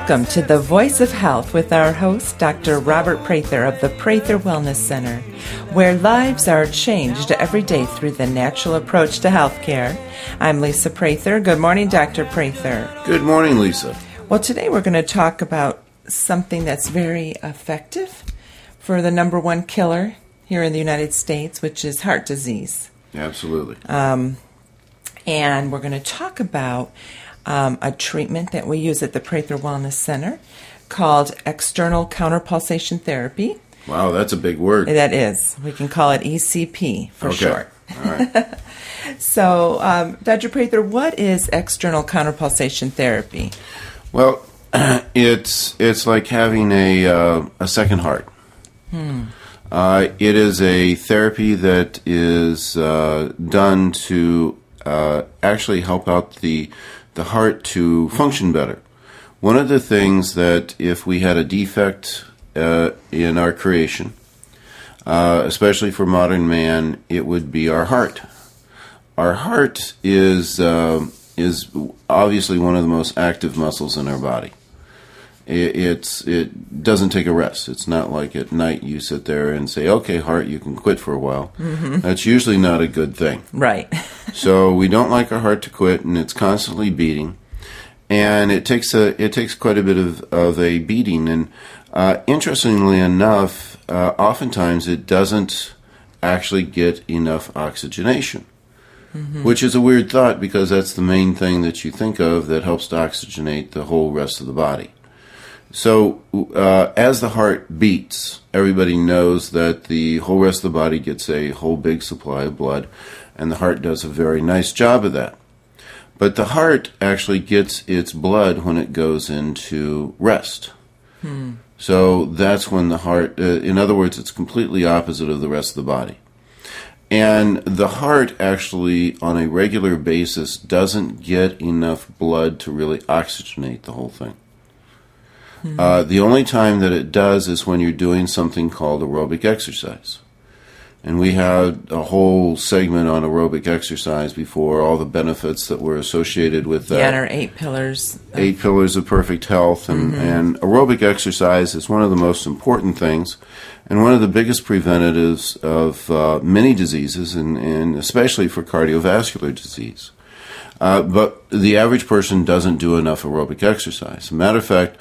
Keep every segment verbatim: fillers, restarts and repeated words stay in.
Welcome to The Voice of Health with our host, Doctor Robert Prather of the Prather Wellness Center, where lives are changed every day through the natural approach to healthcare. I'm Lisa Prather. Good morning, Doctor Prather. Good morning, Lisa. Well, today we're going to talk about something that's very effective for the number one killer here in the United States, which is heart disease. Absolutely. Um, and we're going to talk about Um, a treatment that we use at the Prather Wellness Center called external counterpulsation therapy. Wow, that's a big word. That is. We can call it E C P for okay. short. All right. So, um, Doctor Prather, what is external counterpulsation therapy? Well, it's it's like having a uh, a second heart. Hmm. Uh, it is a therapy that is uh, done to uh, actually help out the the heart to function better. One of the things that if we had a defect uh, in our creation, uh, especially for modern man, it would be our heart. Our heart is uh, is obviously one of the most active muscles in our body. It, it's it doesn't take a rest. It's not like at night you sit there and say, "Okay, heart, you can quit for a while." Mm-hmm. That's usually not a good thing. Right. So we don't like our heart to quit, and it's constantly beating, and it takes a it takes quite a bit of, of a beating. And uh, interestingly enough, uh, oftentimes it doesn't actually get enough oxygenation, mm-hmm. which is a weird thought because that's the main thing that you think of that helps to oxygenate the whole rest of the body. So uh, as the heart beats, everybody knows that the whole rest of the body gets a whole big supply of blood, and the heart does a very nice job of that. But the heart actually gets its blood when it goes into rest. Hmm. So that's when the heart, uh, in other words, it's completely opposite of the rest of the body. And the heart actually, on a regular basis, doesn't get enough blood to really oxygenate the whole thing. Mm-hmm. Uh, the only time that it does is when you're doing something called aerobic exercise. And we had a whole segment on aerobic exercise before, all the benefits that were associated with that. Yeah, and our eight pillars. Of... Eight pillars of perfect health. And, mm-hmm. and aerobic exercise is one of the most important things and one of the biggest preventatives of uh, many diseases, and, and especially for cardiovascular disease. Uh, but the average person doesn't do enough aerobic exercise. As a matter of fact,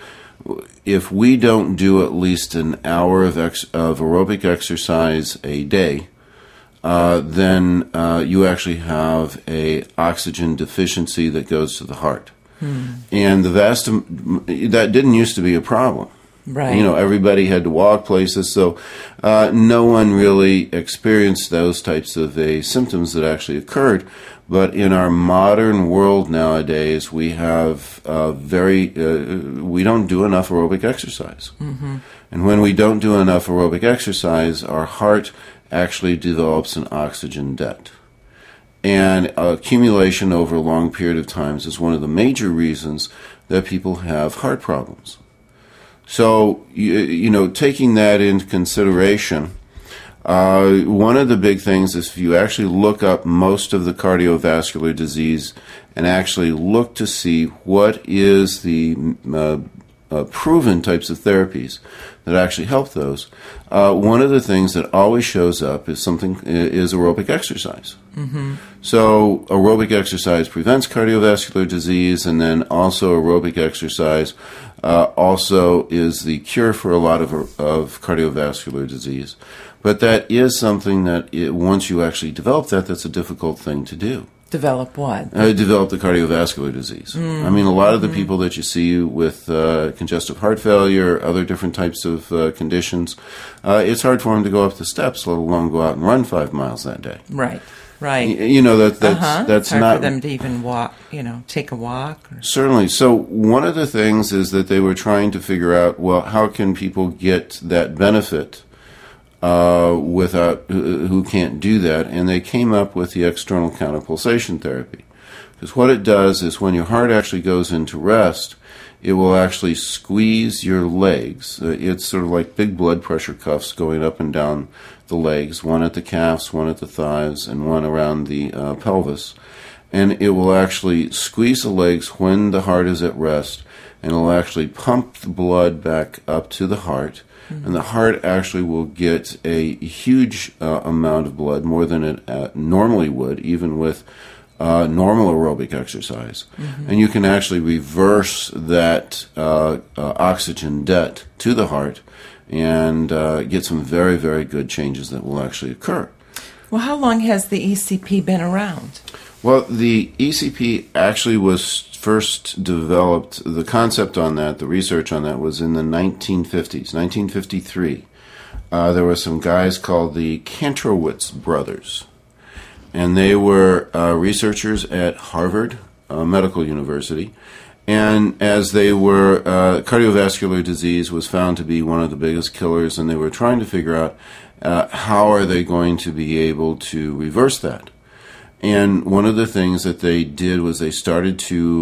if we don't do at least an hour of ex- of aerobic exercise a day, uh, then uh, you actually have a oxygen deficiency that goes to the heart. Hmm. And the vast that didn't used to be a problem. Right. You know, everybody had to walk places, so uh, no one really experienced those types of uh, symptoms that actually occurred. But in our modern world nowadays, we have uh, very uh, we don't do enough aerobic exercise, mm-hmm. and when we don't do enough aerobic exercise, our heart actually develops an oxygen debt, and accumulation over a long period of times is one of the major reasons that people have heart problems. So, you, you know, taking that into consideration, uh, one of the big things is if you actually look up most of the cardiovascular disease and actually look to see what is the uh, uh, proven types of therapies that actually help those, uh, one of the things that always shows up is something is aerobic exercise. Mm-hmm. So aerobic exercise prevents cardiovascular disease, and then also aerobic exercise uh, also is the cure for a lot of of cardiovascular disease. But that is something that it, once you actually develop that, that's a difficult thing to do. Develop what? Uh, develop the cardiovascular disease. Mm. I mean, a lot of the people that you see with uh, congestive heart failure, other different types of uh, conditions, uh, it's hard for them to go up the steps, let alone go out and run five miles that day. Right, right. Y- you know, that, that's, uh-huh. that's it's hard not... for them to even walk, you know, take a walk. Or... Certainly. So one of the things is that they were trying to figure out, well, how can people get that benefit Uh, without uh, who can't do that, and they came up with the external counterpulsation therapy. Because what it does is when your heart actually goes into rest, it will actually squeeze your legs. Uh, it's sort of like big blood pressure cuffs going up and down the legs, one at the calves, one at the thighs, and one around the uh, pelvis. And it will actually squeeze the legs when the heart is at rest and it'll actually pump the blood back up to the heart, mm-hmm. and the heart actually will get a huge uh, amount of blood, more than it uh, normally would, even with uh, normal aerobic exercise. Mm-hmm. And you can actually reverse that uh, uh, oxygen debt to the heart and uh, get some very, very good changes that will actually occur. Well, how long has the E C P been around? Well, the E C P actually was first developed, the concept on that, the research on that was in the nineteen fifties, nineteen fifty-three. Uh, there were some guys called the Kantrowitz brothers, and they were uh, researchers at Harvard uh, Medical University. And as they were, uh, cardiovascular disease was found to be one of the biggest killers, and they were trying to figure out uh, how are they going to be able to reverse that. And one of the things that they did was they started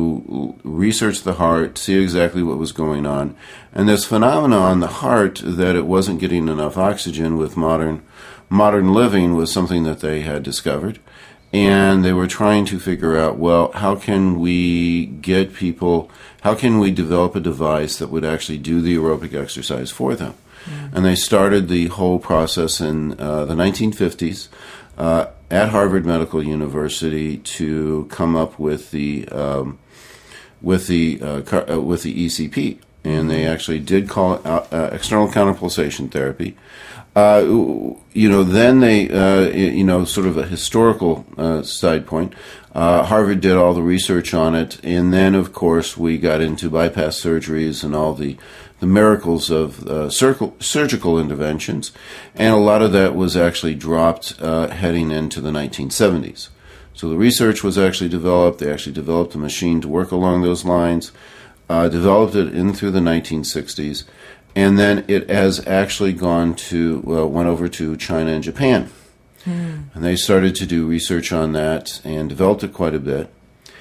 to research the heart, see exactly what was going on. And this phenomenon on the heart that it wasn't getting enough oxygen with modern modern living was something that they had discovered. And they were trying to figure out, well, how can we get people, how can we develop a device that would actually do the aerobic exercise for them? Mm-hmm. And they started the whole process in uh, the nineteen fifties. Uh, at Harvard Medical University to come up with the um, with the uh, car, uh, with the E C P, and they actually did call it uh, uh, external counterpulsation therapy. Uh, you know, then they uh, you know sort of a historical uh, side point. Uh, Harvard did all the research on it, and then of course we got into bypass surgeries and all the the miracles of uh, circle, surgical interventions, and a lot of that was actually dropped uh, heading into the nineteen seventies. So the research was actually developed. They actually developed a machine to work along those lines, uh, developed it in through the nineteen sixties, and then it has actually gone to, well, went over to China and Japan. Mm. And they started to do research on that and developed it quite a bit.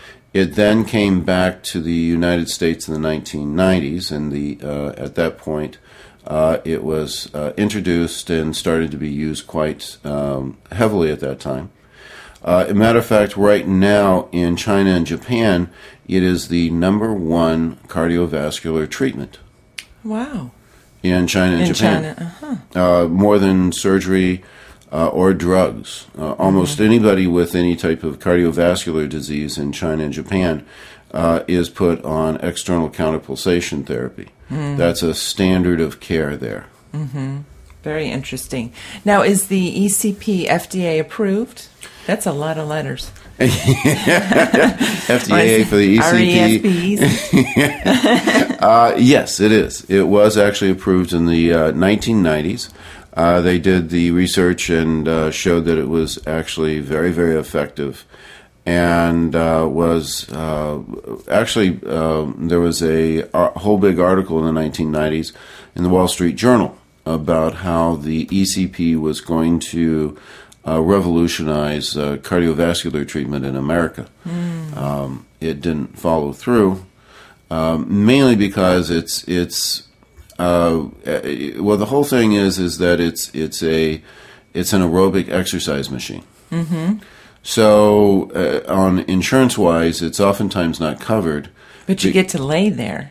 It then came back to the United States in the nineteen nineties, and the uh, at that point, uh, it was uh, introduced and started to be used quite um, heavily at that time. Uh, as a matter of fact, right now in China and Japan, it is the number one cardiovascular treatment. Wow. In China and in Japan. China, uh-huh. Uh, more than surgery Uh, or drugs. Uh, almost mm-hmm. anybody with any type of cardiovascular disease in China and Japan uh, is put on external counterpulsation therapy. Mm-hmm. That's a standard of care there. Mm-hmm. Very interesting. Now, is the E C P F D A approved? That's a lot of letters. F D A for the E C P. R E S Ps. uh, yes, it is. It was actually approved in the uh, nineteen nineties. Uh, they did the research and uh, showed that it was actually very, very effective, and uh, was uh, actually uh, there was a, a whole big article in the nineteen nineties in the Wall Street Journal about how the E C P was going to uh, revolutionize uh, cardiovascular treatment in America. Mm. Um, it didn't follow through, um, mainly because it's it's. Uh, well, the whole thing is is that it's it's a it's an aerobic exercise machine. Mm-hmm. So, uh, on insurance wise, it's oftentimes not covered. But you Be- get to lay there,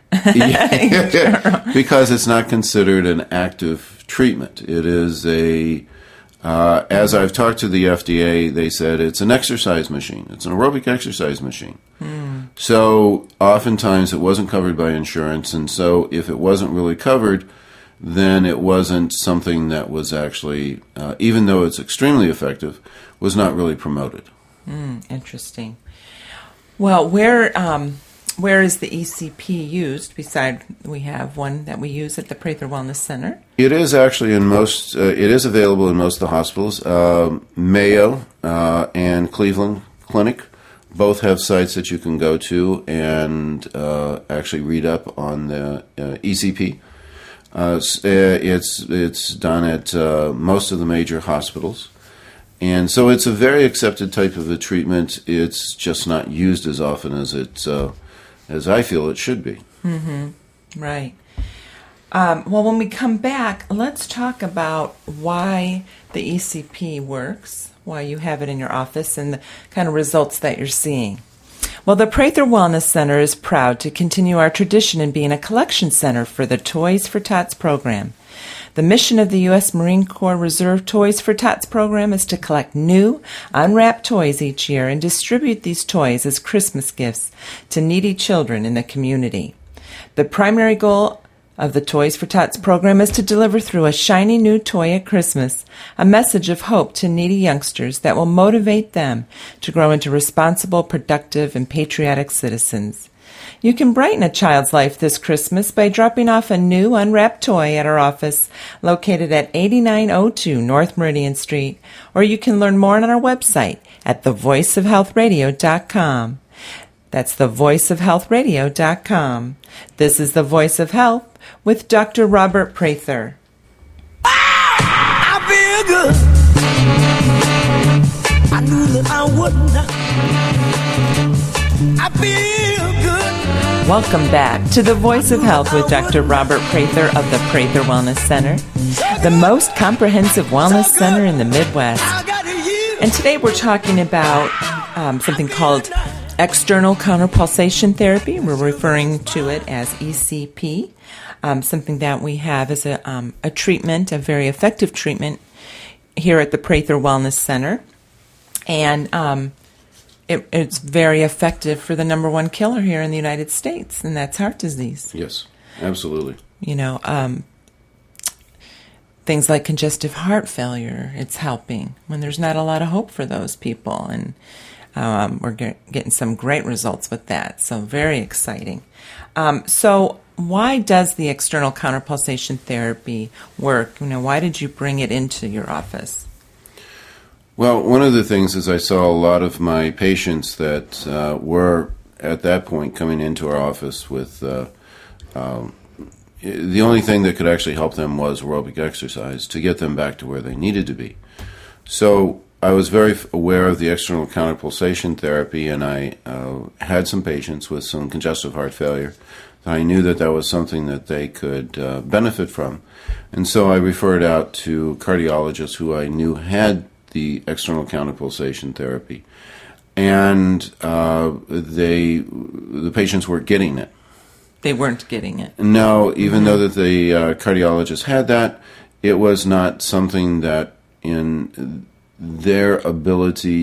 because it's not considered an active treatment. It is a uh, as I've talked to the F D A, they said it's an exercise machine. It's an aerobic exercise machine. Mm. So oftentimes it wasn't covered by insurance, and so if it wasn't really covered, then it wasn't something that was actually, uh, even though it's extremely effective, was not really promoted. Mm, interesting. Well, where um, where is the E C P used? Beside, we have one that we use at the Prather Wellness Center. It is actually in most. Uh, it is available in most of the hospitals. Uh, Mayo uh, and Cleveland Clinic both have sites that you can go to and uh, actually read up on the uh, E C P. Uh, it's it's done at uh, most of the major hospitals, and so it's a very accepted type of a treatment. It's just not used as often as it uh, as I feel it should be. Mm-hmm. Right. Um, well, when we come back, let's talk about why the E C P works, why you have it in your office, and the kind of results that you're seeing. Well, the Prather Wellness Center is proud to continue our tradition in being a collection center for the Toys for Tots program. The mission of the U S Marine Corps Reserve Toys for Tots program is to collect new, unwrapped toys each year and distribute these toys as Christmas gifts to needy children in the community. The primary goal of the Toys for Tots program is to deliver through a shiny new toy at Christmas a message of hope to needy youngsters that will motivate them to grow into responsible, productive, and patriotic citizens. You can brighten a child's life this Christmas by dropping off a new unwrapped toy at our office located at eighty-nine oh two North Meridian Street, or you can learn more on our website at the voice of health radio dot com. That's the voice of health radio dot com. This is The Voice of Health with Doctor Robert Prather. I feel good. I knew that I wouldn't. I feel good. Welcome back to The Voice of Health with Doctor Robert Prather of the Prather Wellness Center, the most comprehensive wellness center in the Midwest. And today we're talking about um, something called external counterpulsation therapy. We're referring to it as E C P, um, something that we have as a, um, a treatment, a very effective treatment here at the Prather Wellness Center. And um, it, it's very effective for the number one killer here in the United States, and that's heart disease. Yes, absolutely. You know, um, things like congestive heart failure, it's helping when there's not a lot of hope for those people. And Um, we're get, getting some great results with that, so very exciting. Um, so why does the external counterpulsation therapy work? You know, why did you bring it into your office? Well, one of the things is I saw a lot of my patients that uh, were at that point coming into our office with uh, um, the only thing that could actually help them was aerobic exercise to get them back to where they needed to be. So I was very aware of the external counterpulsation therapy, and I uh, had some patients with some congestive heart failure. I knew that that was something that they could uh, benefit from. And so I referred out to cardiologists who I knew had the external counterpulsation therapy. And uh, they, the patients weren't getting it. They weren't getting it. No, even mm-hmm. though that the uh, cardiologist had that, it was not something that in their ability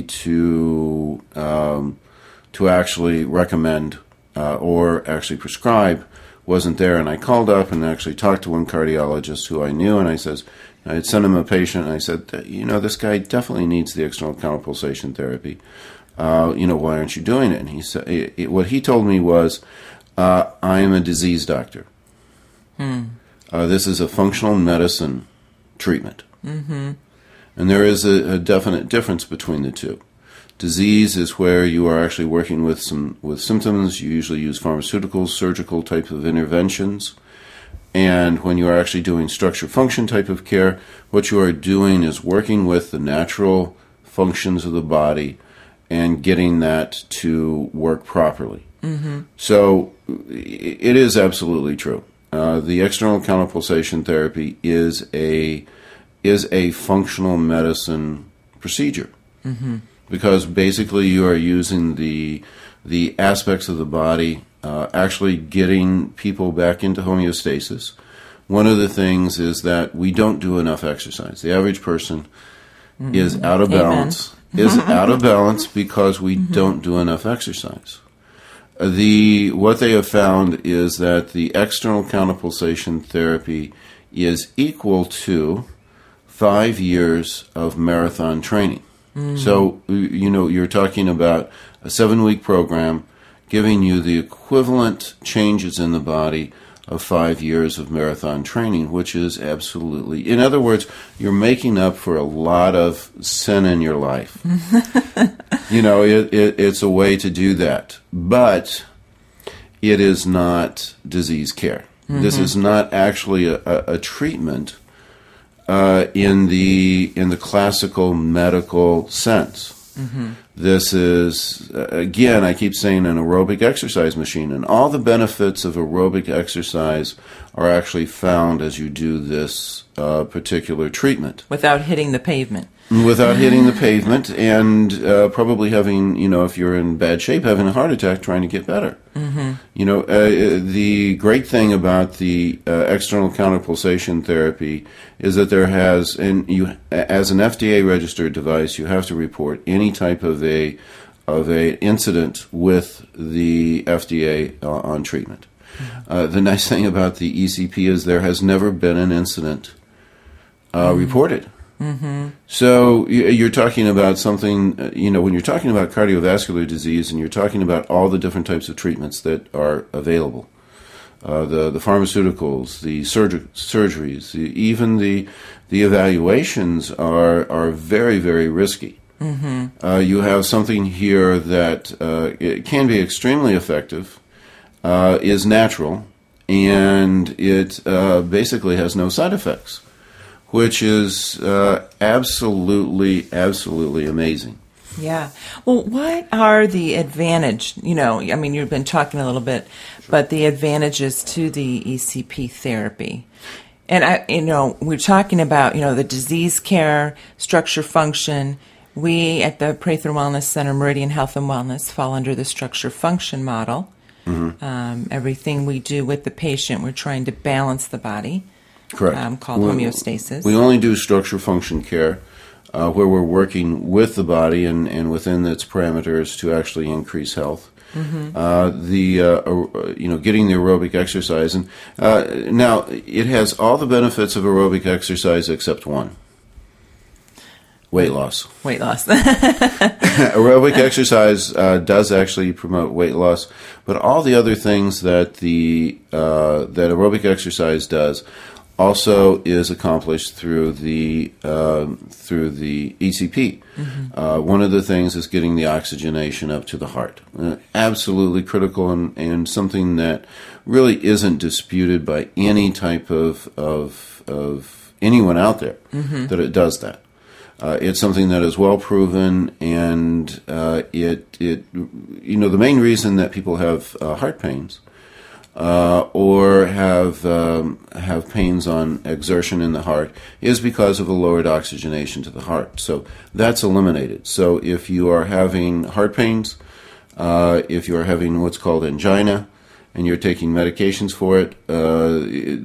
to um, to actually recommend uh, or actually prescribe wasn't there. And I called up and actually talked to one cardiologist who I knew, and I says, I had sent him a patient, and I said, you know, this guy definitely needs the external counterpulsation therapy. Uh, you know, why aren't you doing it? And he said, it, it, what he told me was, uh, I am a disease doctor. Hmm. Uh, this is a functional medicine treatment. Mm-hmm. And there is a, a definite difference between the two. Disease is where you are actually working with some with symptoms. You usually use pharmaceuticals, surgical type of interventions. And when you are actually doing structure function type of care, what you are doing is working with the natural functions of the body and getting that to work properly. Mm-hmm. So it is absolutely true. Uh, the external counterpulsation therapy is a is a functional medicine procedure. Mm-hmm. Because basically you are using the the aspects of the body, uh, actually getting people back into homeostasis. One of the things is that we don't do enough exercise. The average person mm-hmm. is out of balance, Amen. is out of balance because we mm-hmm. don't do enough exercise. The what they have found is that the external counterpulsation therapy is equal to five years of marathon training. Mm. So, you know, you're talking about a seven-week program giving you the equivalent changes in the body of five years of marathon training, which is absolutely... In other words, you're making up for a lot of sin in your life. You know, it, it, it's a way to do that. But it is not disease care. Mm-hmm. This is not actually a, a, a treatment... Uh, in the in the classical medical sense. Mm-hmm. This is, uh, again, I keep saying an aerobic exercise machine, and all the benefits of aerobic exercise are actually found as you do this uh, particular treatment. Without hitting the pavement. without hitting the pavement, and uh, probably having, you know, if you're in bad shape, having a heart attack trying to get better. Mm-hmm. You know, uh, the great thing about the uh, external counterpulsation therapy is that there has, and you, as an F D A registered device, you have to report any type of a of a incident with the F D A uh, on treatment. Mm-hmm. Uh, the nice thing about the E C P is there has never been an incident uh, mm-hmm. reported. Mm-hmm. So you're talking about something, you know, when you're talking about cardiovascular disease and you're talking about all the different types of treatments that are available, uh, the the pharmaceuticals, the surg- surgeries, the, even the the evaluations are are very, very risky. Mm-hmm. Uh, you have something here that uh, it can be extremely effective, uh, is natural, and it uh, basically has no side effects, which is uh, absolutely, absolutely amazing. Yeah. Well, what are the advantage, you know, I mean, you've been talking a little bit, sure. but the advantages to the E C P therapy? And, I, you know, we're talking about, you know, the disease care, structure function. We at the Prather Wellness Center, Meridian Health and Wellness, fall under the structure function model. Mm-hmm. Um, everything we do with the patient, we're trying to balance the body. Correct. Um, called we, homeostasis. We only do structure function care uh, where we're working with the body and, and within its parameters to actually increase health. Mm-hmm. Uh, the uh, uh, you know getting the aerobic exercise, and uh, now it has all the benefits of aerobic exercise except one: weight loss. Weight loss. Aerobic exercise uh, does actually promote weight loss, but all the other things that the uh, that aerobic exercise does also is accomplished through the uh, through the E C P. Mm-hmm. Uh, one of the things is getting the oxygenation up to the heart. Uh, absolutely critical, and, and something that really isn't disputed by any type of of, of anyone out there, mm-hmm. that it does that. Uh, it's something that is well proven, and uh, it it you know the main reason that people have uh, heart pains uh, or have um, have pains on exertion in the heart is because of a lowered oxygenation to the heart. So that's eliminated. So if you are having heart pains, uh, if you are having what's called angina, and you're taking medications for it, uh, it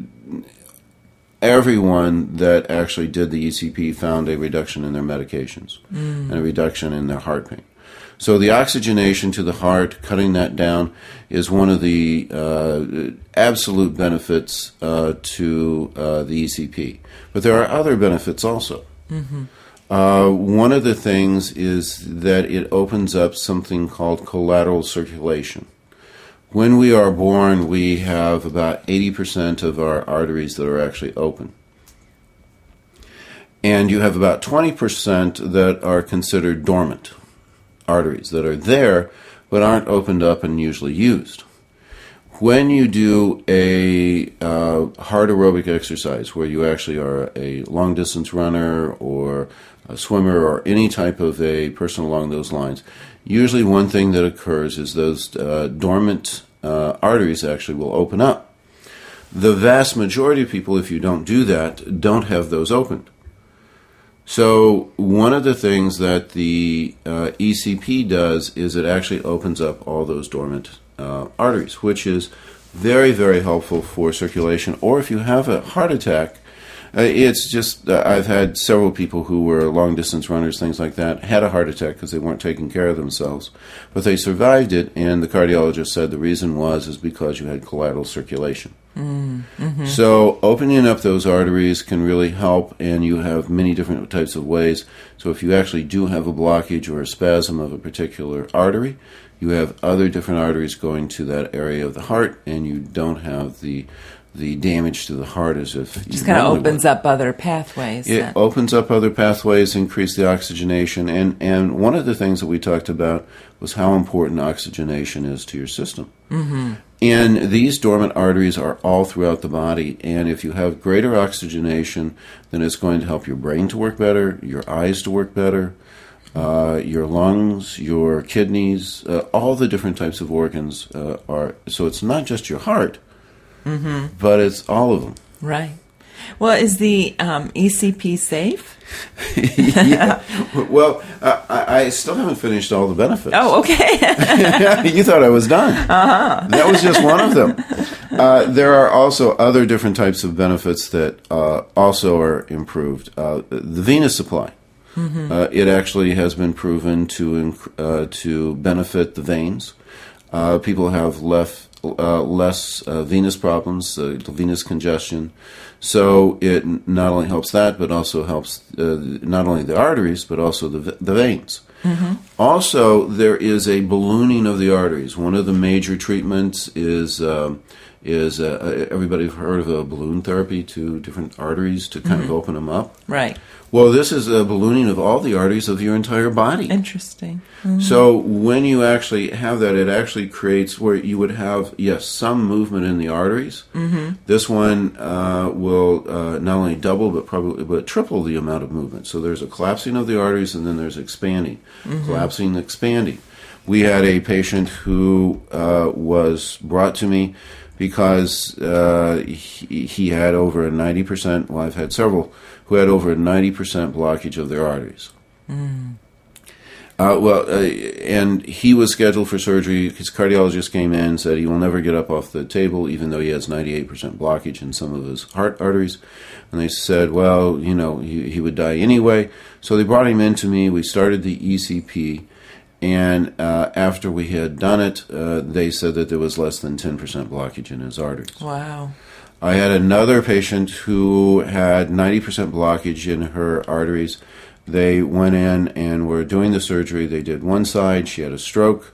everyone that actually did the E C P found a reduction in their medications mm. and a reduction in their heart pain. So the oxygenation to the heart, cutting that down, is one of the uh, absolute benefits uh, to uh, the E C P. But there are other benefits also. Mm-hmm. Uh, one of the things is that it opens up something called collateral circulation. When we are born, we have about eighty percent of our arteries that are actually open. And you have about twenty percent that are considered dormant arteries, that are there but aren't opened up and usually used. When you do a uh, hard aerobic exercise, where you actually are a long-distance runner or a swimmer or any type of a person along those lines, usually one thing that occurs is those uh, dormant uh, arteries actually will open up. The vast majority of people, if you don't do that, don't have those opened. So one of the things that the uh, E C P does is it actually opens up all those dormant uh, arteries, which is very, very helpful for circulation. Or if you have a heart attack, Uh, it's just, uh, I've had several people who were long-distance runners, things like that, had a heart attack because they weren't taking care of themselves. But they survived it, and the cardiologist said the reason was is because you had collateral circulation. Mm, mm-hmm. So opening up those arteries can really help, and you have many different types of ways. So if you actually do have a blockage or a spasm of a particular artery, you have other different arteries going to that area of the heart, and you don't have the the damage to the heart as if it just kind of opens would. up other pathways. It then. opens up other pathways, increase the oxygenation, and, and one of the things that we talked about was how important oxygenation is to your system. Mm-hmm. And these dormant arteries are all throughout the body, and if you have greater oxygenation, then it's going to help your brain to work better, your eyes to work better, uh, your lungs, your kidneys, uh, all the different types of organs uh, are. So it's not just your heart, mm-hmm. but it's all of them. Right. Well, is the um, E C P safe? Yeah. Well, uh, I, I still haven't finished all the benefits. Oh, okay. You thought I was done. Uh-huh. That was just one of them. Uh, there are also other different types of benefits that uh, also are improved. Uh, the venous supply. Mm-hmm. Uh, it actually has been proven to inc- uh, to benefit the veins. Uh, people have left, uh, less uh, venous problems, uh, venous congestion. So it not only helps that, but also helps uh, not only the arteries, but also the the veins. Mm-hmm. Also, there is a ballooning of the arteries. One of the major treatments is um, is uh, everybody heard of a balloon therapy to different arteries to kind mm-hmm. of open them up. Right. Well, this is a ballooning of all the arteries of your entire body. Interesting. Mm-hmm. So when you actually have that, it actually creates where you would have, yes, some movement in the arteries. Mm-hmm. This one uh, will uh, not only double, but probably but triple the amount of movement. So there's a collapsing of the arteries, and then there's expanding, mm-hmm. collapsing, expanding. We had a patient who uh, was brought to me because uh, he, he had over a ninety percent, well, I've had several, who had over a ninety percent blockage of their arteries. Mm. Uh, well, uh, and he was scheduled for surgery. His cardiologist came in and said he will never get up off the table, even though he has ninety-eight percent blockage in some of his heart arteries. And they said, well, you know, he, he would die anyway. So they brought him in to me. We started the E C P. And uh, after we had done it, uh, they said that there was less than ten percent blockage in his arteries. Wow. I had another patient who had ninety percent blockage in her arteries. They went in and were doing the surgery. They did one side. She had a stroke.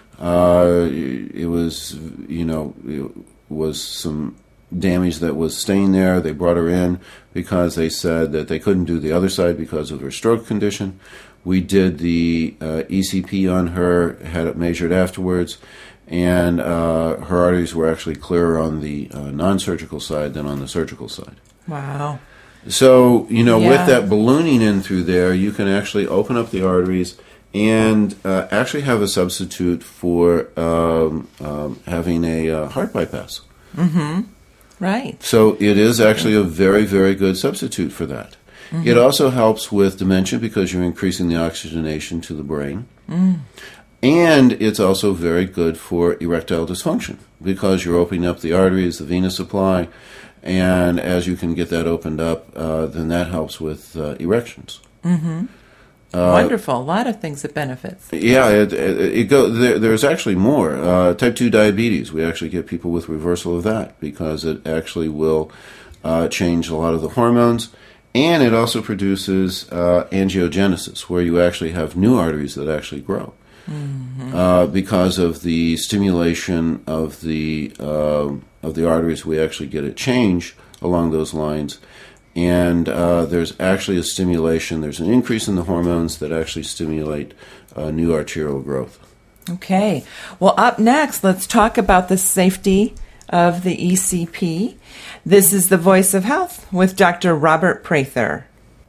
Uh, it was, you know, it was some damage that was staying there. They brought her in because they said that they couldn't do the other side because of her stroke condition. We did the uh, E C P on her, had it measured afterwards, and uh, her arteries were actually clearer on the uh, non-surgical side than on the surgical side. Wow. So, you know, Yeah. with that ballooning in through there, you can actually open up the arteries and uh, actually have a substitute for um, um, having a uh, heart bypass. Mm-hmm. Right. So it is actually a very, very good substitute for that. Mm-hmm. It also helps with dementia because you're increasing the oxygenation to the brain. Mm. And it's also very good for erectile dysfunction because you're opening up the arteries, the venous supply, and as you can get that opened up, uh, then that helps with uh, erections. Mm-hmm. Uh, Wonderful. A lot of things that benefits. Yeah, it, it, it go, there, there's actually more. Uh, type two diabetes, we actually get people with reversal of that because it actually will uh, change a lot of the hormones. And it also produces uh, angiogenesis, where you actually have new arteries that actually grow. Mm-hmm. Uh, because of the stimulation of the uh, of the arteries, we actually get a change along those lines. And uh, there's actually a stimulation, there's an increase in the hormones that actually stimulate uh, new arterial growth. Okay. Well, up next, let's talk about the safety of the E C P. This is The Voice of Health with Doctor Robert Prather.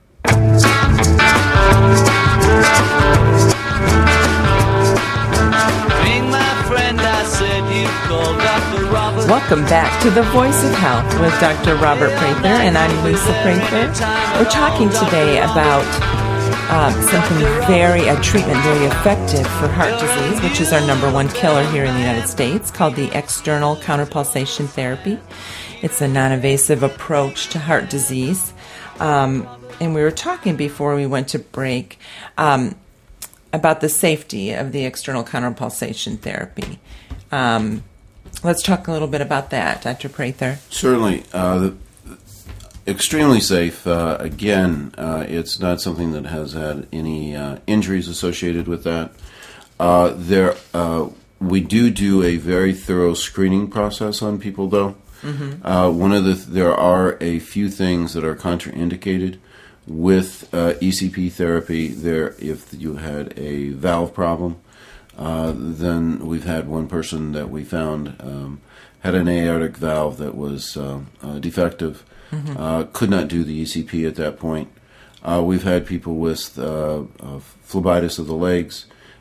Welcome back to The Voice of Health with Doctor Robert Prather, and I'm Lisa Prather. We're talking today about um, something very, a treatment very effective for heart disease, which is our number one killer here in the United States, called the external counterpulsation therapy. It's a non-invasive approach to heart disease. Um, and we were talking before we went to break um, about the safety of the external counterpulsation therapy. Um, let's talk a little bit about that, Doctor Prather. Certainly. Uh, the, extremely safe. Uh, again, uh, it's not something that has had any uh, injuries associated with that. Uh, there, uh, we do do a very thorough screening process on people, though. Mm-hmm. Uh, one of the there are a few things that are contraindicated with uh, E C P therapy. There, if you had a valve problem, uh, then we've had one person that we found um, had an aortic valve that was uh, uh, defective, mm-hmm. uh, could not do the E C P at that point. Uh, we've had people with uh, uh, phlebitis of the legs,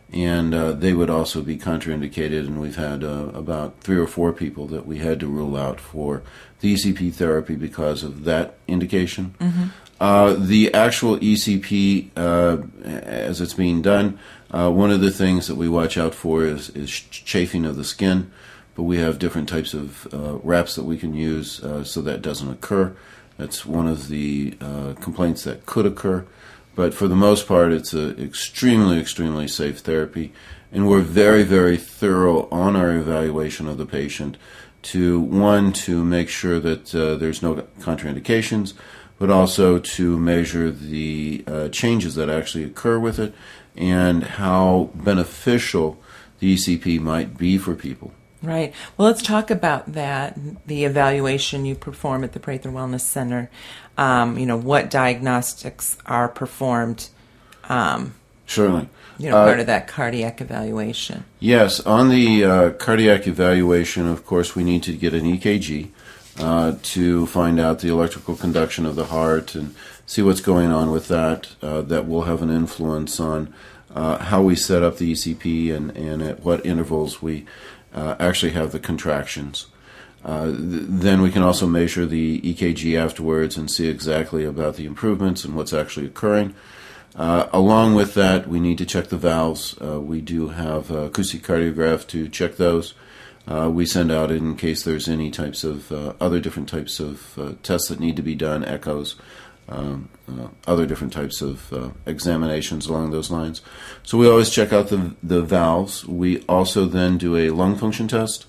and uh, they would also be contraindicated, and we've had uh, about three or four people that we had to rule out for the E C P therapy because of that indication. Mm-hmm. Uh, the actual E C P, uh, as it's being done, uh, one of the things that we watch out for is, is chafing of the skin, but we have different types of uh, wraps that we can use uh, so that doesn't occur. That's one of the uh, complaints that could occur. But for the most part, it's an extremely, extremely safe therapy. And we're very, very thorough on our evaluation of the patient to, one, to make sure that uh, there's no contraindications, but also to measure the uh, changes that actually occur with it and how beneficial the E C P might be for people. Right. Well, let's talk about that, the evaluation you perform at the Prather Wellness Center. Um, you know, what diagnostics are performed? Um, Certainly. You know, part uh, of that cardiac evaluation. Yes. On the uh, cardiac evaluation, of course, we need to get an E K G uh, to find out the electrical conduction of the heart and see what's going on with that. Uh, that will have an influence on uh, how we set up the E C P and, and at what intervals we Uh, actually have the contractions. Uh, th- then we can also measure the E K G afterwards and see exactly about the improvements and what's actually occurring. Uh, along with that, we need to check the valves. Uh, we do have uh, acoustic cardiograph to check those. Uh, we send out in case there's any types of uh, other different types of uh, tests that need to be done, echoes, um, uh, other different types of uh, examinations along those lines. So we always check out the the valves. We also then do a lung function test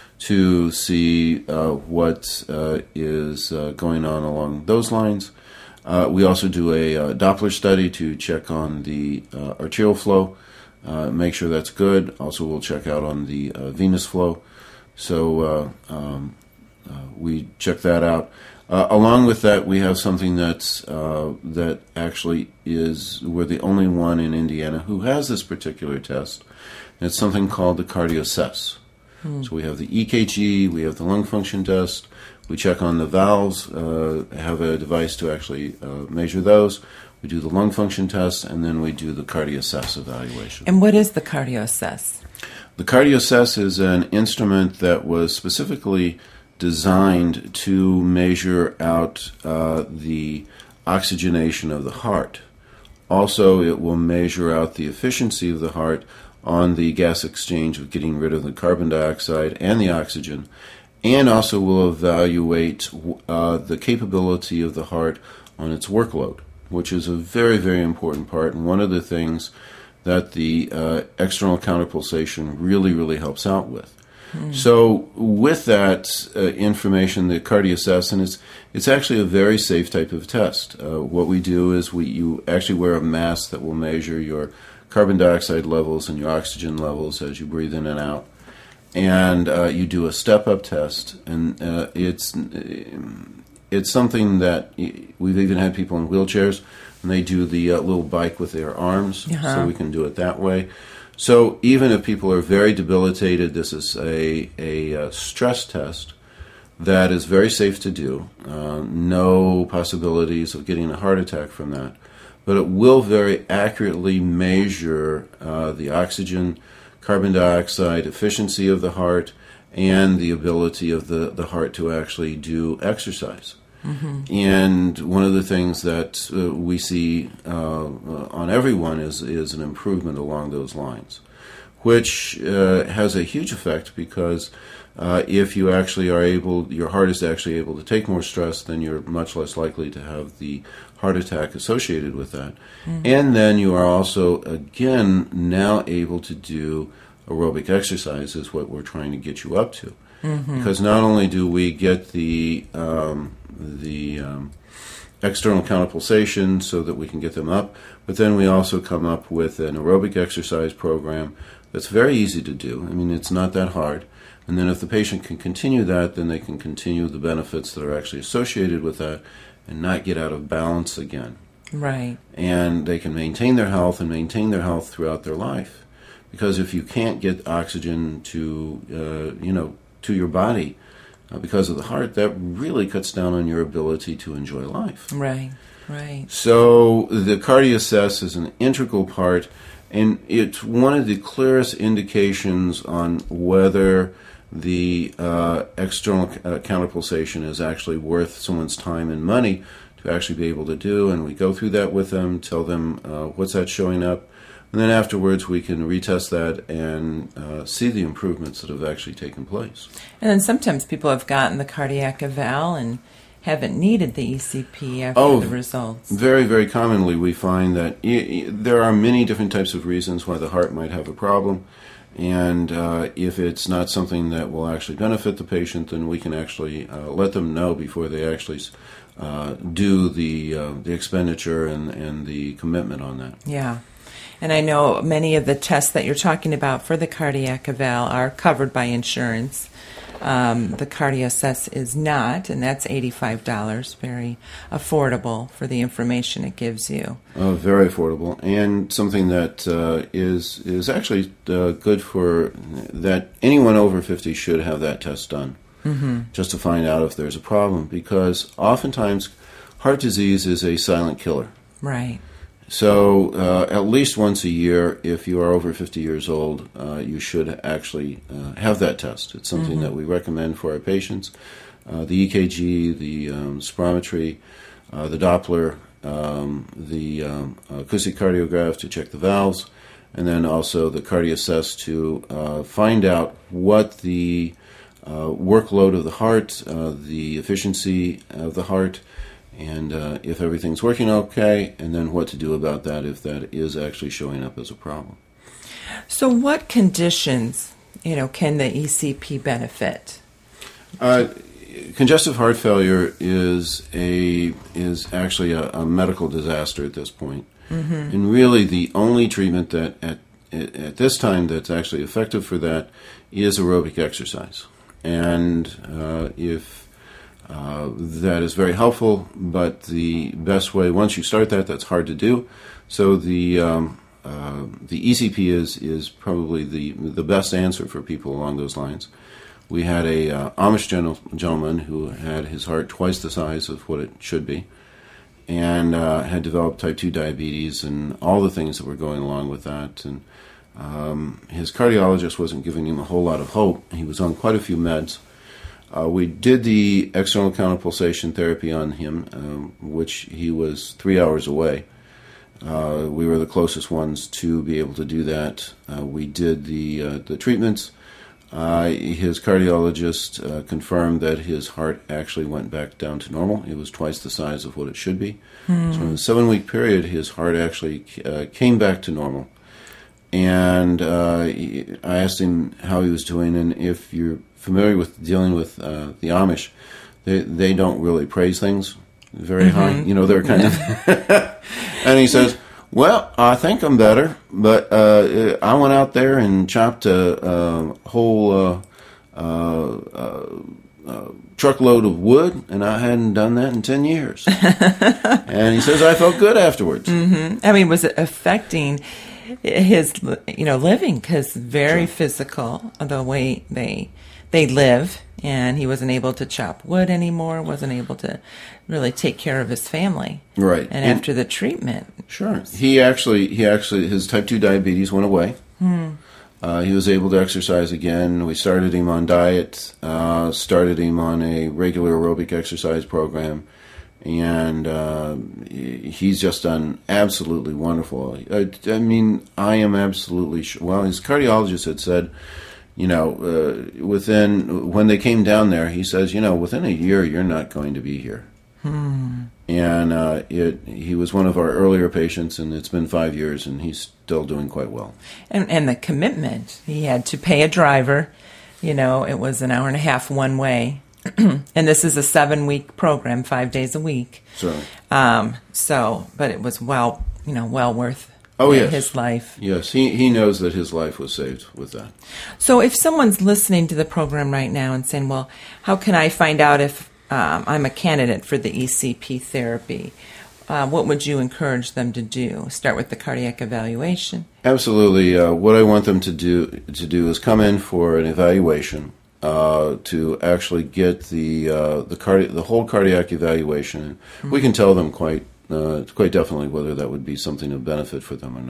to see uh, what uh, is uh, going on along those lines. Uh, we also do a uh, Doppler study to check on the uh, arterial flow, uh, make sure that's good. Also, we'll check out on the uh, venous flow. So uh, um, uh, we check that out. Uh, along with that, we have something that's uh, that actually is, we're the only one in Indiana who has this particular test. And it's something called the CardioSess. Hmm. So we have the E K G, we have the lung function test, we check on the valves, uh, have a device to actually uh, measure those. We do the lung function test, and then we do the CardioSess evaluation. And what is the CardioSess? The CardioSess is an instrument that was specifically designed to measure out uh, the oxygenation of the heart. Also, it will measure out the efficiency of the heart on the gas exchange of getting rid of the carbon dioxide and the oxygen, and also will evaluate uh, the capability of the heart on its workload, which is a very, very important part, and one of the things that the uh, external counterpulsation really, really helps out with. Mm. So with that uh, information, the CardioSess, and it's it's actually a very safe type of test. Uh, what we do is we you actually wear a mask that will measure your carbon dioxide levels and your oxygen levels as you breathe in and out, and uh, you do a step-up test, and uh, it's it's something that we've even had people in wheelchairs, and they do the uh, little bike with their arms, uh-huh. so we can do it that way. So even if people are very debilitated, this is a, a, a stress test that is very safe to do. Uh, no possibilities of getting a heart attack from that. But it will very accurately measure uh, the oxygen, carbon dioxide efficiency of the heart, and the ability of the, the heart to actually do exercise. Mm-hmm. And one of the things that uh, we see uh, on everyone is is an improvement along those lines, which uh, has a huge effect because uh, if you actually are able, your heart is actually able to take more stress, then you're much less likely to have the heart attack associated with that. Mm-hmm. And then you are also, again, now able to do aerobic exercise is what we're trying to get you up to. Mm-hmm. Because not only do we get the um, the um, external counterpulsation so that we can get them up, but then we also come up with an aerobic exercise program that's very easy to do. I mean, it's not that hard. And then if the patient can continue that, then they can continue the benefits that are actually associated with that and not get out of balance again. Right. And they can maintain their health and maintain their health throughout their life. Because if you can't get oxygen to, uh, you know, to your body uh, because of the heart, that really cuts down on your ability to enjoy life. Right, right. So the CardioSess is an integral part, And it's one of the clearest indications on whether the uh, external uh, counterpulsation is actually worth someone's time and money to actually be able to do. And we go through that with them, tell them uh, what's that showing up. And then afterwards, we can retest that and uh, see the improvements that have actually taken place. And then sometimes people have gotten the cardiac eval and haven't needed the E C P after oh, the results. Very, very commonly we find that y- y- there are many different types of reasons why the heart might have a problem. And uh, if it's not something that will actually benefit the patient, then we can actually uh, let them know before they actually uh, do the uh, the expenditure and, and the commitment on that. Yeah. And I know many of the tests that you're talking about for the cardiac eval are covered by insurance. Um, the CardioAssess is not, and that's eighty-five dollars, very affordable for the information it gives you. Uh, very affordable, and something that uh, is is actually uh, good for that anyone over fifty should have that test done, mm-hmm. just to find out if there's a problem, because oftentimes heart disease is a silent killer. Right. So uh, at least once a year, if you are over fifty years old, uh, you should actually uh, have that test. It's something mm-hmm. that we recommend for our patients. Uh, the E K G, the um, spirometry, uh, the Doppler, um, the um, acoustic cardiograph to check the valves, and then also the CardioAssess to uh, find out what the uh, workload of the heart, uh, the efficiency of the heart, and uh, if everything's working okay, and then what to do about that if that is actually showing up as a problem. So what conditions, you know, can the E C P benefit? Uh, congestive heart failure is a is actually a, a medical disaster at this point. Mm-hmm. And really the only treatment that at, at this time that's actually effective for that is aerobic exercise. And uh, if Uh, that is very helpful, but the best way, once you start that, that's hard to do. So the um, uh, the E C P is is probably the the best answer for people along those lines. We had a uh, Amish gen- gentleman who had his heart twice the size of what it should be, and uh, had developed type two diabetes and all the things that were going along with that. And um, his cardiologist wasn't giving him a whole lot of hope. He was on quite a few meds. Uh, we did the external counterpulsation therapy on him, um, which he was three hours away. Uh, we were the closest ones to be able to do that. Uh, we did the uh, the treatments. Uh, his cardiologist uh, confirmed that his heart actually went back down to normal. It was twice the size of what it should be. Mm. So in a seven-week period, his heart actually uh, came back to normal. And uh, I asked him how he was doing, and if you're familiar with dealing with uh, the Amish, they they don't really praise things very mm-hmm. high. You know, they're kind of... And he says, well, I think I'm better, but uh, I went out there and chopped a, a whole uh, uh, uh, uh, truckload of wood, and I hadn't done that in ten years. And he says, I felt good afterwards. Mm-hmm. I mean, was it affecting his, you know, living? Because very sure. physical, the way they... they live, and he wasn't able to chop wood anymore, wasn't able to really take care of his family. Right. And, and after the treatment. Sure. He actually, he actually, his type two diabetes went away. Hmm. Uh, he was able to exercise again. We started him on diet, uh, started him on a regular aerobic exercise program, and uh, he's just done absolutely wonderful. I, I mean, I am absolutely sure. Well, his cardiologist had said, you know, uh, within, when they came down there, he says, you know, within a year, you're not going to be here. Hmm. And uh, it, he was one of our earlier patients, and it's been five years, and he's still doing quite well. And, and the commitment. He had to pay a driver. You know, it was an hour and a half one way. And this is a seven-week program, five days a week. Certainly. Um, so, but it was well, you know, well worth Oh, yes. his life. Yes, he, he knows that his life was saved with that. So if someone's listening to the program right now and saying, well, how can I find out if um, I'm a candidate for the E C P therapy? Uh, what would you encourage them to do? Start with the cardiac evaluation? Absolutely. Uh, what I want them to do to do is come in for an evaluation uh, to actually get the uh, the cardi- the whole cardiac evaluation. Mm-hmm. We can tell them quite Uh, quite definitely whether that would be something of benefit for them or not.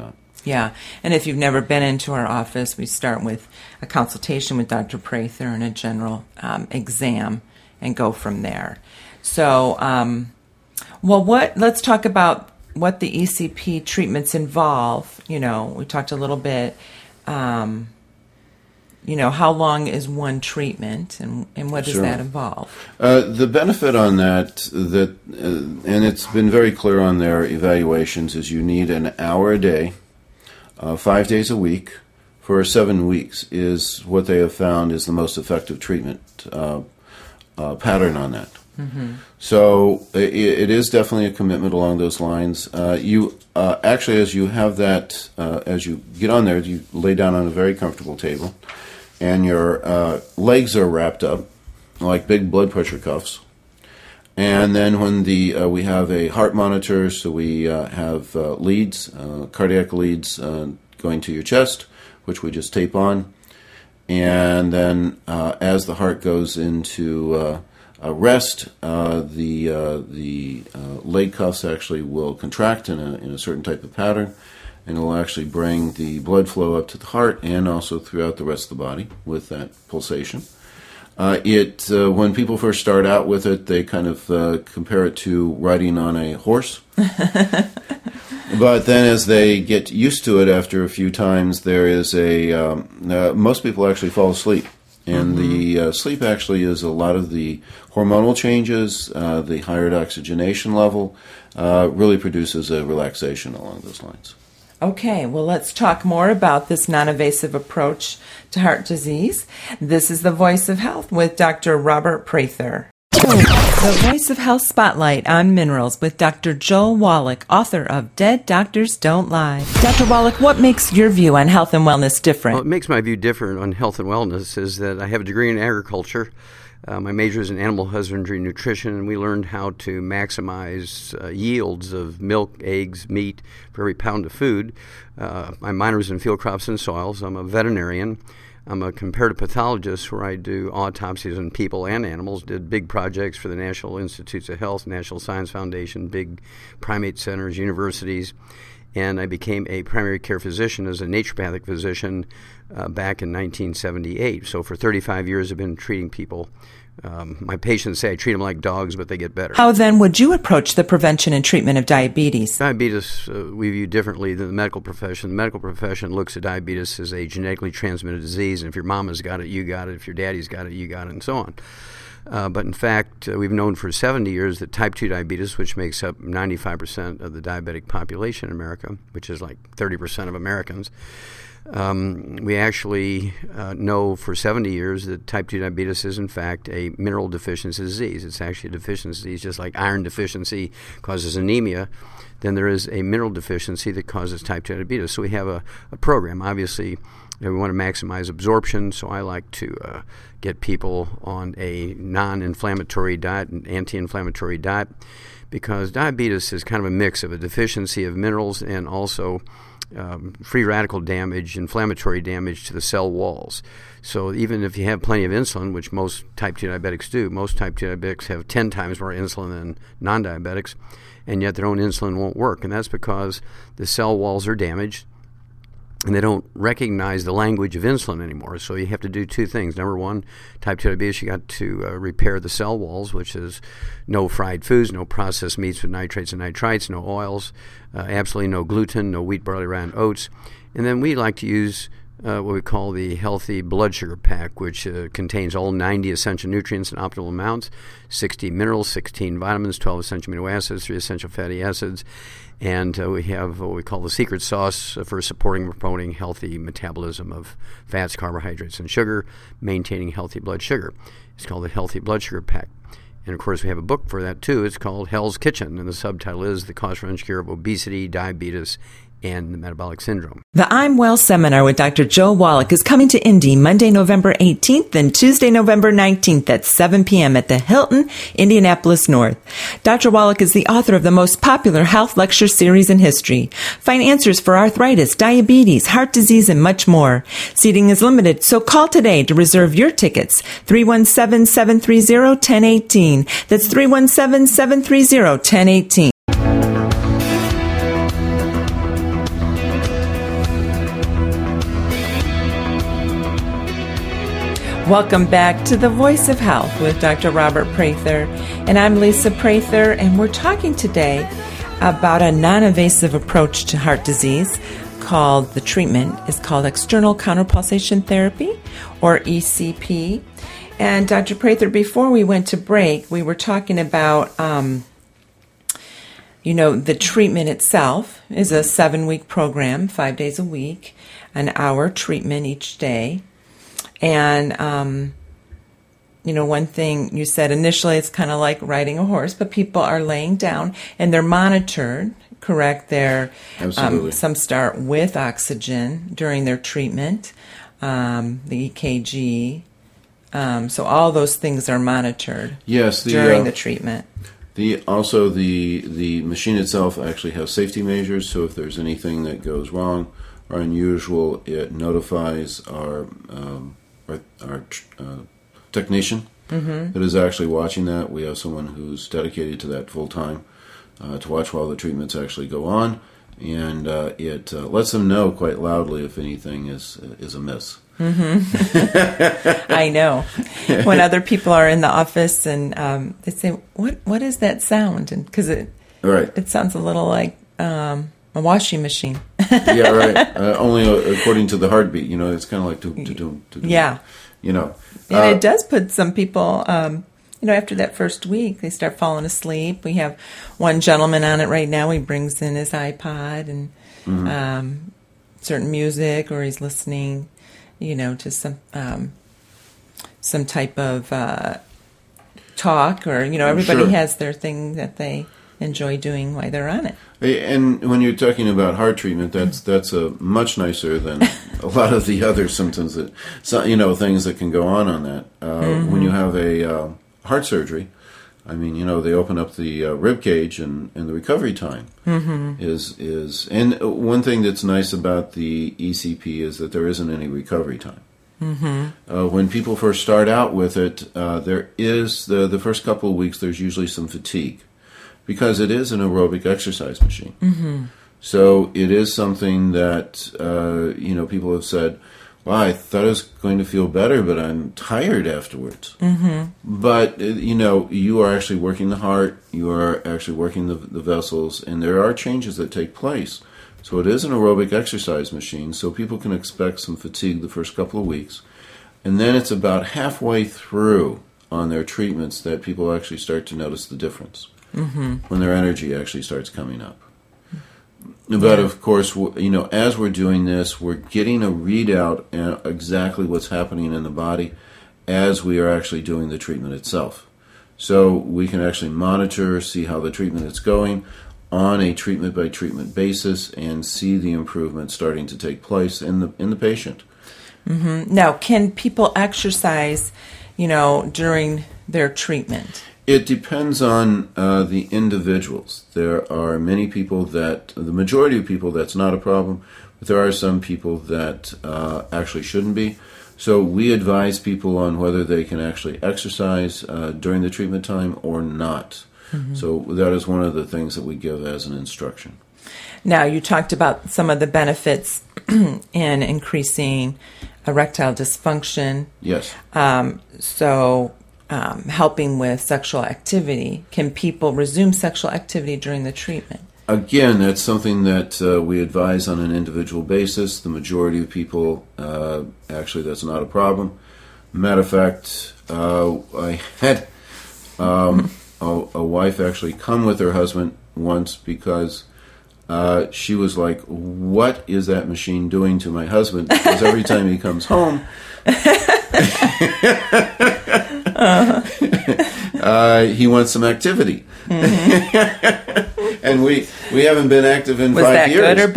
Yeah, and if you've never been into our office, we start with a consultation with Doctor Prather and a general um, exam and go from there. So, um, well, what? Let's talk about what the E C P treatments involve. You know, we talked a little bit, um, you know, how long is one treatment and, and what does Sure. that involve? Uh, the benefit on that, that uh, and it's been very clear on their evaluations, is you need an hour a day, uh, five days a week, for seven weeks is what they have found is the most effective treatment uh, uh, pattern on that. Mm-hmm. So it, it is definitely a commitment along those lines. Uh, you uh, actually, as you have that, uh, as you get on there, you lay down on a very comfortable table, and your uh, legs are wrapped up like big blood pressure cuffs. And then when the uh, we have a heart monitor, so we uh, have uh, leads, uh, cardiac leads uh, going to your chest, which we just tape on. And then uh, as the heart goes into uh, a rest, uh, the uh, the uh, leg cuffs actually will contract in a, in a certain type of pattern, and it will actually bring the blood flow up to the heart and also throughout the rest of the body with that pulsation. Uh, it uh, when people first start out with it, they kind of uh, compare it to riding on a horse. But then as they get used to it after a few times, there is a, um, uh, most people actually fall asleep. And mm-hmm. the uh, sleep actually is a lot of the hormonal changes, uh, the higher oxygenation level, uh, really produces a relaxation along those lines. Okay, well, let's talk more about this non-invasive approach to heart disease. This is the Voice of Health with Doctor Robert Prather. The Voice of Health Spotlight on Minerals with Doctor Joel Wallach, author of Dead Doctors Don't Lie. Doctor Wallach, what makes your view on health and wellness different? Well, what makes my view different on health and wellness is that I have a degree in agriculture. Uh, my major is in animal husbandry and nutrition, and we learned how to maximize uh, yields of milk, eggs, meat for every pound of food. Uh, my minor is in field crops and soils. I'm a veterinarian. I'm a comparative pathologist where I do autopsies on people and animals, did big projects for the National Institutes of Health, National Science Foundation, big primate centers, universities, and I became a primary care physician as a naturopathic physician uh, back in nineteen seventy-eight. So for thirty-five years I've been treating people. Um, my patients say I treat them like dogs, but they get better. How then would you approach the prevention and treatment of diabetes? Diabetes uh, we view differently than the medical profession. The medical profession looks at diabetes as a genetically transmitted disease, and if your mama's got it, you got it. If your daddy's got it, you got it, and so on. Uh, but in fact, uh, we've known for seventy years that type two diabetes, which makes up ninety-five percent of the diabetic population in America, which is like thirty percent of Americans, Um, we actually uh, know for seventy years that type two diabetes is in fact a mineral deficiency disease. It's actually a deficiency disease, just like iron deficiency causes anemia. Then there is a mineral deficiency that causes type two diabetes. So we have a, a program. Obviously, you know, we want to maximize absorption, so I like to uh, get people on a non-inflammatory diet, an anti-inflammatory diet, because diabetes is kind of a mix of a deficiency of minerals and also Um, free radical damage, inflammatory damage to the cell walls. So even if you have plenty of insulin, which most type two diabetics do, most type two diabetics have ten times more insulin than non-diabetics, and yet their own insulin won't work. And that's because the cell walls are damaged, and they don't recognize the language of insulin anymore. So you have to do two things. Number one, type two diabetes, you got to uh, repair the cell walls, which is no fried foods, no processed meats with nitrates and nitrites, no oils, uh, absolutely no gluten, no wheat, barley, rye, and oats. And then we like to use uh, what we call the healthy blood sugar pack, which uh, contains all ninety essential nutrients in optimal amounts, sixty minerals, sixteen vitamins, twelve essential amino acids, three essential fatty acids. And uh, we have what we call the secret sauce for supporting and promoting healthy metabolism of fats, carbohydrates, and sugar, maintaining healthy blood sugar. It's called the Healthy Blood Sugar Pack. And, of course, we have a book for that, too. It's called Hell's Kitchen, and the subtitle is The Cost Run Cure of Obesity, Diabetes, and the Metabolic Syndrome. The I'm Well seminar with Doctor Joel Wallach is coming to Indy Monday, November eighteenth and Tuesday, November nineteenth at seven p.m. at the Hilton, Indianapolis North. Doctor Wallach is the author of the most popular health lecture series in history. Find answers for arthritis, diabetes, heart disease, and much more. Seating is limited, so call today to reserve your tickets. three one seven, seven three zero, one zero one eight. That's three one seven, seven three zero, one zero one eight. Welcome back to The Voice of Health with Doctor Robert Prather, and I'm Lisa Prather, and we're talking today about a non-invasive approach to heart disease called, the treatment is called external counterpulsation therapy, or E C P. And Doctor Prather, before we went to break, we were talking about, um, you know, the treatment itself is a seven-week program, five days a week, an hour treatment each day. And, um, you know, one thing you said initially, it's kind of like riding a horse, but people are laying down and they're monitored, correct? They're, Absolutely. Um, some start with oxygen during their treatment, um, the E K G. Um, so all those things are monitored yes, the, during uh, the treatment. The also the the machine itself actually has safety measures. So if there's anything that goes wrong or unusual, it notifies our um, our, our uh, technician mm-hmm. that is actually watching that. We have someone who's dedicated to that full time uh, to watch while the treatments actually go on, and uh, it uh, lets them know quite loudly if anything is is amiss. Mm-hmm. I know. When other people are in the office and um, they say, "What? What is that sound?" And because it right. it sounds a little like um, a washing machine. Yeah, right. Uh, only uh, according to the heartbeat. You know, it's kind of like to to do to do. Yeah. You know, and uh, it does put some people. Um, you know, after that first week, they start falling asleep. We have one gentleman on it right now. He brings in his iPod and mm-hmm. um, certain music, or he's listening, you know, to some um, some type of uh, talk, or, you know, everybody sure. has their thing that they enjoy doing while they're on it. And when you're talking about heart treatment, that's that's a much nicer than a lot of the other symptoms that, so, you know, things that can go on on that. Uh, mm-hmm. When you have a uh, heart surgery, I mean, you know, they open up the uh, rib cage, and, and the recovery time mm-hmm. is is. And one thing that's nice about the E C P is that there isn't any recovery time. Mm-hmm. Uh, when people first start out with it, uh, there is the the first couple of weeks. There's usually some fatigue, because it is an aerobic exercise machine. Mm-hmm. So it is something that uh, you know, people have said, well, I thought I was going to feel better, but I'm tired afterwards. Mm-hmm. But, you know, you are actually working the heart, you are actually working the, the vessels, and there are changes that take place. So it is an aerobic exercise machine, so people can expect some fatigue the first couple of weeks. And then it's about halfway through on their treatments that people actually start to notice the difference, mm-hmm. when their energy actually starts coming up. But, of course, you know, as we're doing this, we're getting a readout on exactly what's happening in the body as we are actually doing the treatment itself. So we can actually monitor, see how the treatment is going on a treatment-by-treatment basis, and see the improvement starting to take place in the in the patient. Mm-hmm. Now, can people exercise, you know, during their treatment? It depends on uh, the individuals. There are many people that, the majority of people, that's not a problem, but there are some people that uh, actually shouldn't be. So we advise people on whether they can actually exercise uh, during the treatment time or not. Mm-hmm. So that is one of the things that we give as an instruction. Now, you talked about some of the benefits in increasing erectile dysfunction. Yes. Um, so... Um, helping with sexual activity. Can people resume sexual activity during the treatment? Again, that's something that uh, we advise on an individual basis. The majority of people, uh, actually, that's not a problem. Matter of fact, uh, I had um, a, a wife actually come with her husband once because uh, she was like, what is that machine doing to my husband? Because every time he comes home... uh-huh. uh, he wants some activity. Mm-hmm. And we we haven't been active in was five years. Was that good or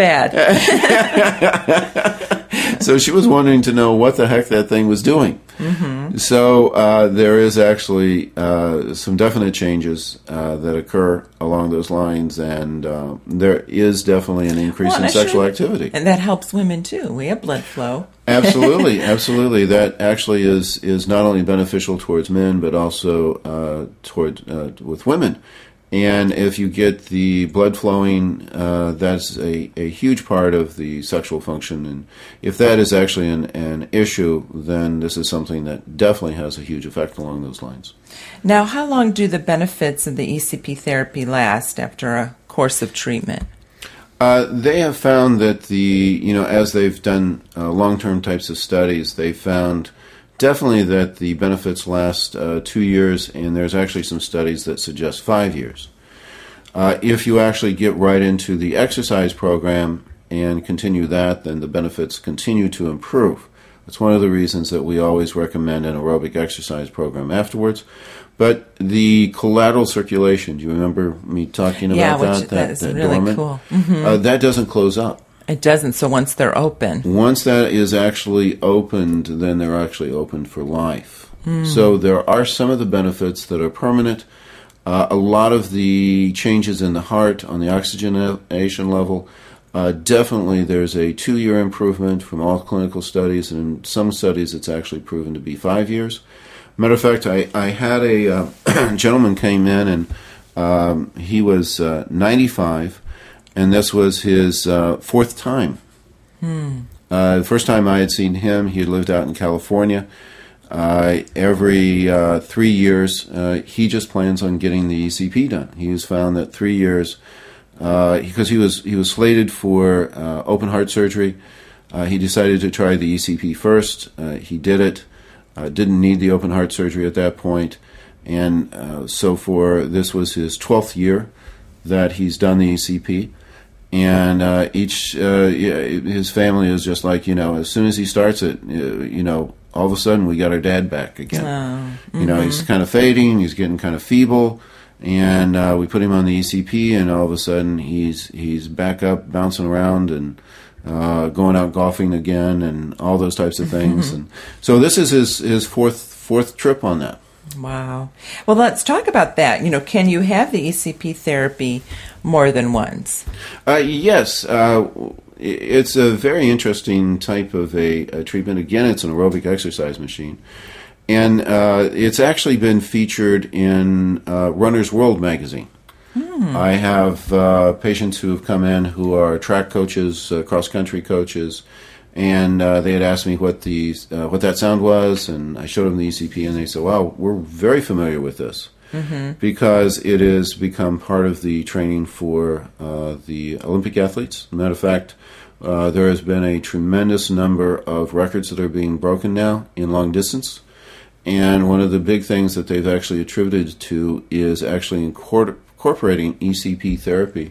bad? So she was wanting to know what the heck that thing was doing. Mm-hmm. So uh, there is actually uh, some definite changes uh, that occur along those lines, and uh, there is definitely an increase well, in sexual sure. activity. And that helps women too. We have blood flow. Absolutely, absolutely. That actually is, is not only beneficial towards men, but also uh, toward uh, with women. And if you get the blood flowing, uh, that's a, a huge part of the sexual function. And if that is actually an, an issue, then this is something that definitely has a huge effect along those lines. Now, how long do the benefits of the E C P therapy last after a course of treatment? Uh, they have found that the, you know, as they've done uh, long-term types of studies, they found definitely that the benefits last uh, two years, and there's actually some studies that suggest five years. Uh, if you actually get right into the exercise program and continue that, then the benefits continue to improve. That's one of the reasons that we always recommend an aerobic exercise program afterwards. But the collateral circulation, do you remember me talking about yeah, that? Which, that, that is that really dormant? cool. Mm-hmm. Uh, that doesn't close up. It doesn't, so once they're open. Once that is actually opened, then they're actually opened for life. Mm. So there are some of the benefits that are permanent. Uh, a lot of the changes in the heart on the oxygenation level, uh, definitely there's a two-year improvement from all clinical studies, and in some studies it's actually proven to be five years. Matter of fact, I, I had a uh, gentleman came in, and um, he was uh, ninety-five, and this was his uh, fourth time. Hmm. Uh, the first time I had seen him, he had lived out in California. Uh, every uh, three years, uh, he just plans on getting the E C P done. He has found that three years, uh, because he was he was slated for uh, open heart surgery, uh, he decided to try the E C P first. Uh, he did it. Uh, didn't need the open heart surgery at that point, and uh, so for this was his twelfth year that he's done the E C P. And uh, each uh, his family is just like, you know, as soon as he starts it, you know, all of a sudden we got our dad back again. Oh, mm-hmm. You know, he's kind of fading, he's getting kind of feeble, and uh, we put him on the E C P, and all of a sudden he's he's back up, bouncing around, and uh, going out golfing again, and all those types of things. And so this is his his fourth fourth trip on that. Wow. Well, let's talk about that. You know, can you have the E C P therapy more than once? Uh, yes. Uh, it's a very interesting type of a, a treatment. Again, it's an aerobic exercise machine. And uh, it's actually been featured in uh, Runner's World magazine. Hmm. I have uh, patients who have come in who are track coaches, uh, cross-country coaches, and uh, they had asked me what the uh, what that sound was, and I showed them the E C P, and they said, wow, we're very familiar with this, mm-hmm. because it has become part of the training for uh, the Olympic athletes. As a matter of fact, uh, there has been a tremendous number of records that are being broken now in long distance, and one of the big things that they've actually attributed to is actually incorporating E C P therapy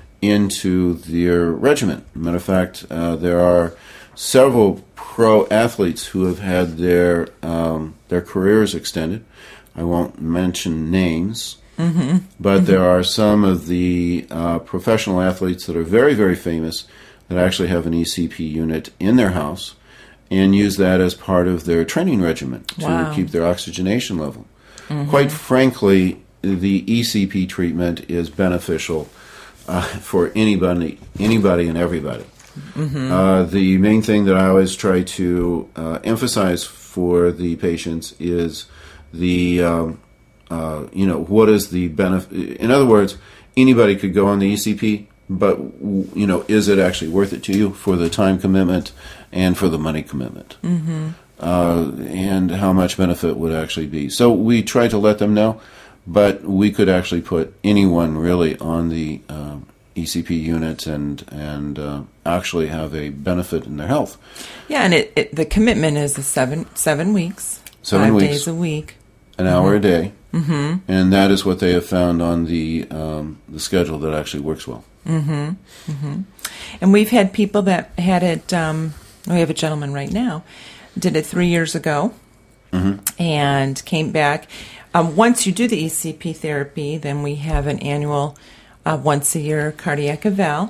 into their regimen. As a matter of fact, uh, there are several pro athletes who have had their um, their careers extended. I won't mention names, mm-hmm. but mm-hmm. there are some of the uh, professional athletes that are very, very famous that actually have an E C P unit in their house and use that as part of their training regimen to wow. keep their oxygenation level. Mm-hmm. Quite frankly, the E C P treatment is beneficial uh, for anybody, anybody and everybody. Mm-hmm. Uh, the main thing that I always try to uh, emphasize for the patients is the, um, uh, you know, what is the benefit? In other words, anybody could go on the E C P, but, you know, is it actually worth it to you for the time commitment and for the money commitment? Mm-hmm. Uh, and how much benefit would actually be. So we try to let them know, but we could actually put anyone really on the uh, E C P unit and and uh, actually have a benefit in their health. Yeah, and it, it the commitment is a seven seven weeks, seven five weeks, days a week, an mm-hmm. hour a day, mm-hmm. and that is what they have found on the um, the schedule that actually works well. Mm-hmm. Mm-hmm. And we've had people that had it. Um, we have a gentleman right now did it three years ago, mm-hmm. and came back. Um, once you do the E C P therapy, then we have an annual. Uh, once a year cardiac eval,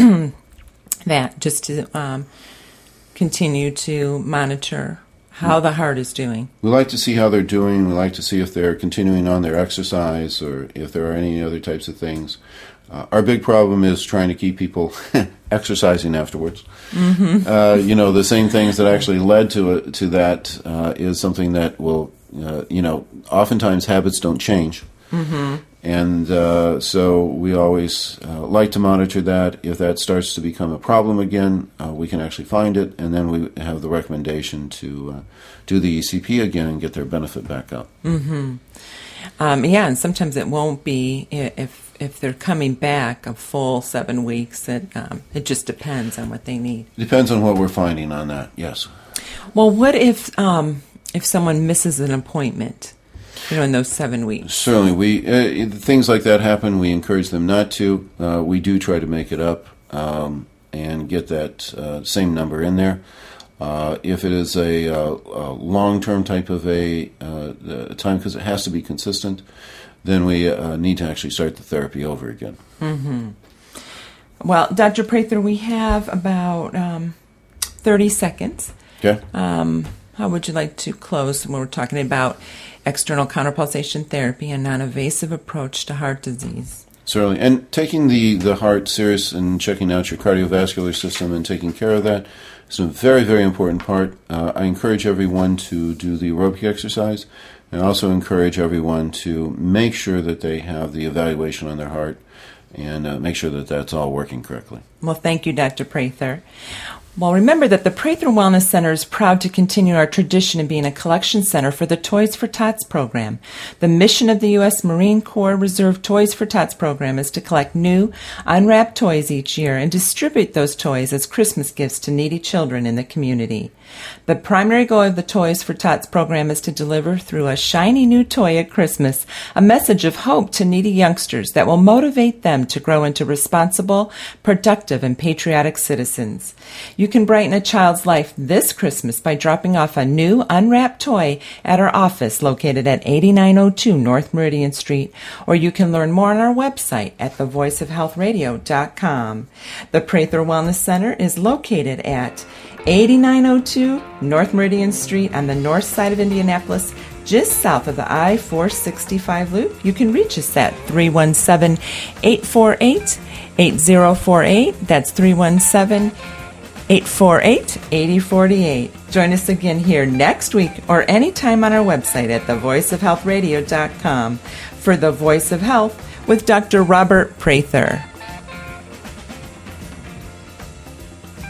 that just to um, continue to monitor how the heart is doing. We like to see how they're doing. We like to see if they're continuing on their exercise or if there are any other types of things. Uh, our big problem is trying to keep people exercising afterwards. Mm-hmm. Uh, you know, the same things that actually led to it, to that uh, is something that will, uh, you know, oftentimes habits don't change. Mm-hmm. And uh, so we always uh, like to monitor that. If that starts to become a problem again, uh, we can actually find it, and then we have the recommendation to uh, do the E C P again and get their benefit back up. Mm-hmm. Um, yeah, and sometimes it won't be if if they're coming back a full seven weeks. It um, it just depends on what they need. Depends on what we're finding on that. Yes. Well, what if um, if someone misses an appointment? You know, in those seven weeks. Certainly, we uh, things like that happen. We encourage them not to. Uh, we do try to make it up um, and get that uh, same number in there. Uh, if it is a, uh, a long-term type of a uh, time, because it has to be consistent, then we uh, need to actually start the therapy over again. Mm-hmm. Well, Doctor Prather, we have about um, thirty seconds. Okay. Um, how would you like to close when we're talking about external counterpulsation therapy and non-invasive approach to heart disease? Certainly. And taking the, the heart serious and checking out your cardiovascular system and taking care of that is a very, very important part. Uh, I encourage everyone to do the aerobic exercise, and also encourage everyone to make sure that they have the evaluation on their heart and uh, make sure that that's all working correctly. Well, thank you, Doctor Prather. Well, remember that the Prather Wellness Center is proud to continue our tradition of being a collection center for the Toys for Tots program. The mission of the U S Marine Corps Reserve Toys for Tots program is to collect new, unwrapped toys each year and distribute those toys as Christmas gifts to needy children in the community. The primary goal of the Toys for Tots program is to deliver through a shiny new toy at Christmas a message of hope to needy youngsters that will motivate them to grow into responsible, productive, and patriotic citizens. You can brighten a child's life this Christmas by dropping off a new unwrapped toy at our office located at eighty-nine oh two North Meridian Street, or you can learn more on our website at the voice of health radio dot com. The Prather Wellness Center is located at eighty-nine oh two North Meridian Street on the north side of Indianapolis, just south of the I four sixty-five loop. You can reach us at three one seven, eight four eight, eight zero four eight. That's three one seven, eight four eight, eight zero four eight. Join us again here next week or anytime on our website at the voice of health radio dot com for The Voice of Health with Doctor Robert Prather.